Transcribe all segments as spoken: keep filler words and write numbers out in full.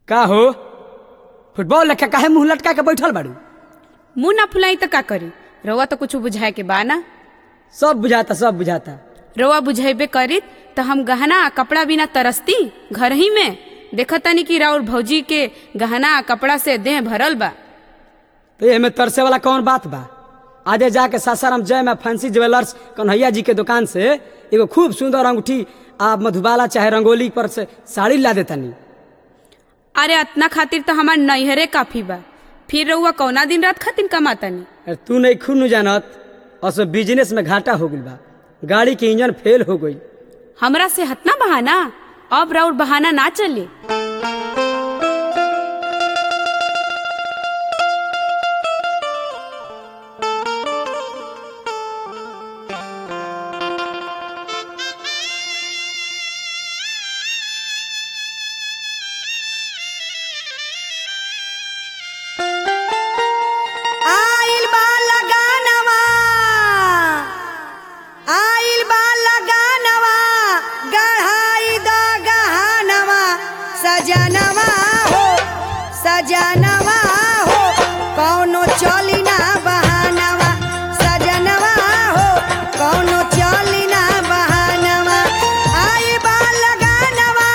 का हो फुटबॉल लेके काहे मुंह लटका के बैठल बाड़ू? मुंह ना फुलाई तो का करी? रउआ तो कुछ बुझाए के बा ना। सब बुझाता सब बुझाता। रउआ बुझेबे करी तो हम गहना आ कपड़ा बिना तरसती घर ही में। देखतानी कि राउर भौजी के गहना आ कपड़ा से देह भरल बा। तो एमे तरसे वाला कौन बात बा? आजे जाके सासाराम जय में फैंसी ज्वेलर्स कन्हैया जी के दुकान से एगो खूब सुंदर अंगूठी आ मधुबाला चाहे रंगोली पर से साड़ी ला देतानी। अरे अतना खातिर तो हमार नैहरे काफी बा, फिर रउआ कौना दिन रात खातिर कमातानी? अरे तू नहीं खून जानत, और बिजनेस में घाटा हो गई बा, गाड़ी के इंजन फेल हो गई। हमरा से हतना बहाना? अब राउर बहाना ना चले। सजनवा हो सजनवा हो कौनो चली ना बहानवा, सजनवा हो कौनो चली ना बहानवा। आइल बा लगानवा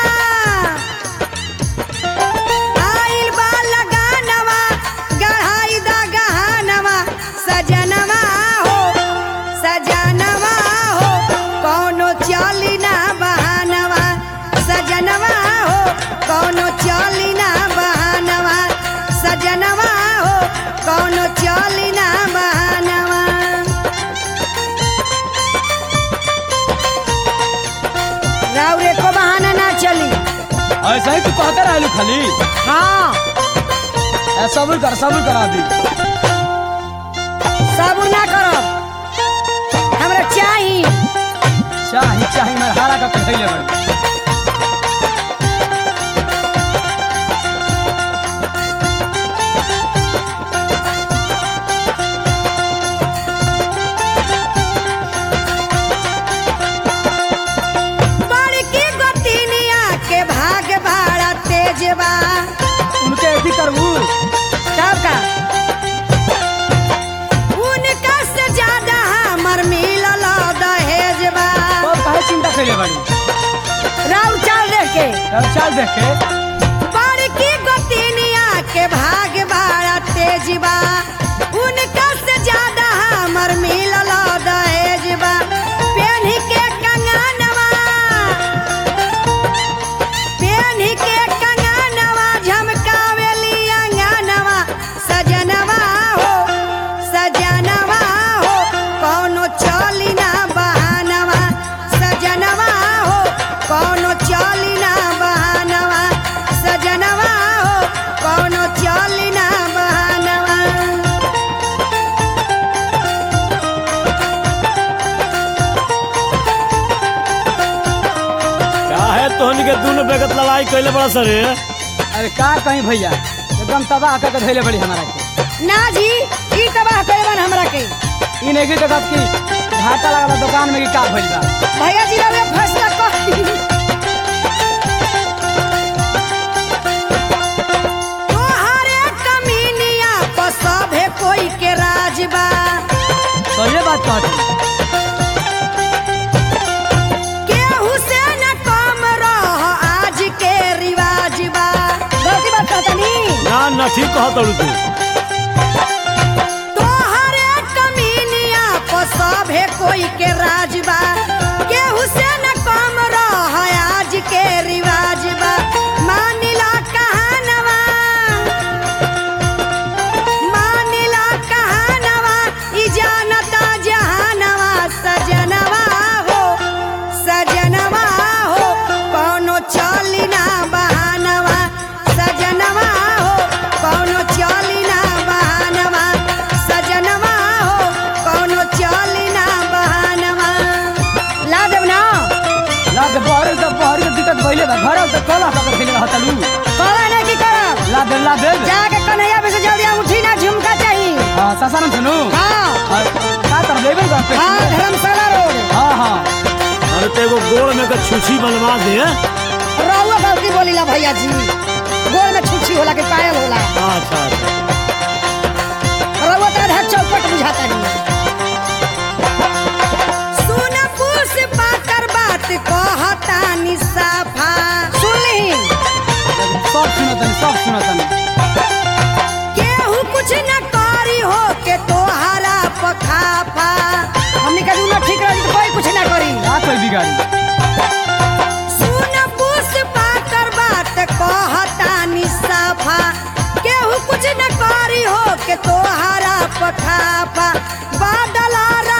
आइल बा लगानवा गढ़ाई दा गहानवा, सजनवा हो सजनवा हो कौनो चली ना बहानवा, सजनवा हो कौनो चली ना बहानवा, सजनवा हो कौनो चली ना बहानवा। राउर एको बहाना ना चली। ऐसा ही तू कहते रहलू खाली। हाँ सबूर कर सबूर करा दी। सबूर ना करो, हमरा चाही चाही चाही मरहारा का कहले बड़। उनके ऐसी करबू तब का उनका से ज्यादा हमर मिलल दहेज बा। तो काहे चिंता कइले बाड़ी? राउर चाल देख के राउर चाल देख के बड़की गोतिनिया के भाग बड़ा तेज बा, उनका से ज्यादा हमर मिलल दहेज बा। पेन्ही के कंगनवा पेन्ही के कौनो चली ना बहानवा, सजनवा हो कौनो चली ना बहानवा। काहे तोहनी के दुनु बेगत लड़ाई कइले बड़ा सरे? अरे का कहीं भैया एकदम तबाह करके धइले बड़ी हमरा के। ना जी ई तबाह कइले बन हमरा के। ई नहीं तो बात की घाटा लागल दुकान में की का भइल बा? भैया जी रे फैसला कर सभे कोई के राज बा। सही बात कहत केहू से न कम रह आज के रिवाज बा। गलती बात कहतनी ना ना ठीक कहत तू। तोहरे कमीनिया पर सभे कोई के राज बा, केहू से न कम रह आज के रिवाज बा। मानिला कहानवा जानता जहानवा, सजनवा हो सजनवा हो कौनो चली ना बहानवा, सजनवा हो कौनो चली ना बहानवा, सजनवा हो कौनो चली ना बहानवा। ला देब ना ला दे बहरे तो बहरे के दिक्कत भइले बा। घर तो कोला पकड़ के रहतलू कोला नहीं की करब? ला दे ला दे जाके कन्हैया पे से जल्दी अंगूठी ना झुमका चाहिए। हां सासाराम सुनो। हां का कर लेबे का पे? हां धर्मशाला रोड। हां हां अरे तो एगो गोड़ में के छुछी बनवा दे। रहुआ गलती बोलीला भैया जी, गोड़ में होला कि पायल होला अच्छा अच्छा रउआ तो आधा चौपट बुझाता नहीं सुन पुष्पा कर बात कहता निसाफा सुनली सब सुनतन सब सुनतन केहू कुछ न करी हो के तोहरा पखाफा हमनी का दूनो ठीक रही तो कोई कुछ ना करी का कोई बिगाड़ी सुन पुष्पा कर बात कहता निसाफा केहू कुछ न करी हो के तोहरा पखाफा बादल